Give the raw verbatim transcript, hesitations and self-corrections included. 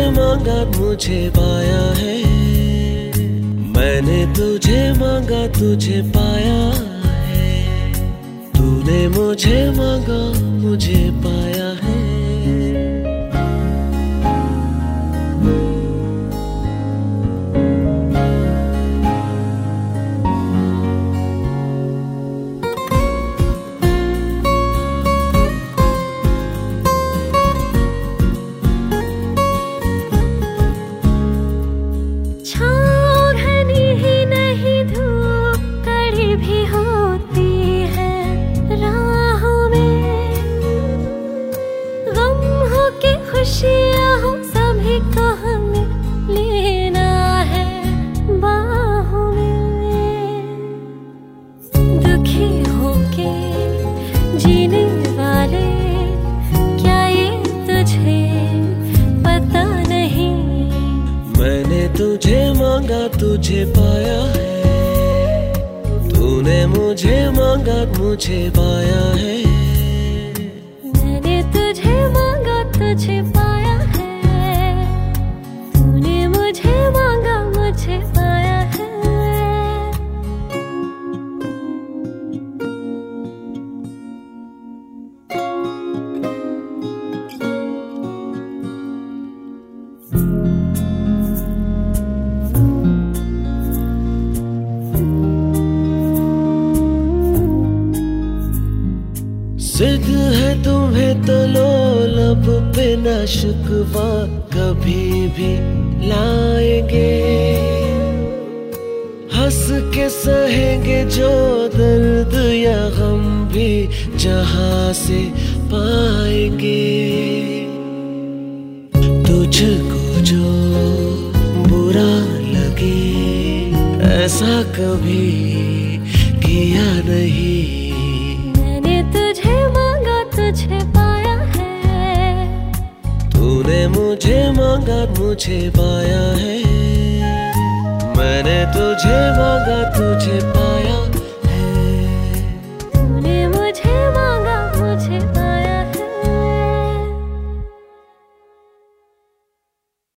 मांगा मुझे पाया है, मैंने तुझे मांगा तुझे पाया है, तूने मुझे मांगा मुझे पाया है। खुशियाँ हो सभी को हमें लेना है बाहों में, दुखी होके जीने वाले क्या ये तुझे पता नहीं। मैंने तुझे मांगा तुझे पाया है, तूने मुझे मांगा मुझे पाया है, मैंने तुझे मांगा तुझे पाया है, तूने मुझे मांगा मुझे पाया है। जिद है तुम्हें तो लो लब पे न शुक्वा कभी भी लाएंगे, हंस के सहेंगे जो दर्द या गम भी जहां से पाएंगे। तुझको जो बुरा लगे ऐसा कभी किया नहीं, तुझे पाया है, तूने मुझे मांगा मुझे पाया है, मैंने तुझे मांगा तुझे पाया।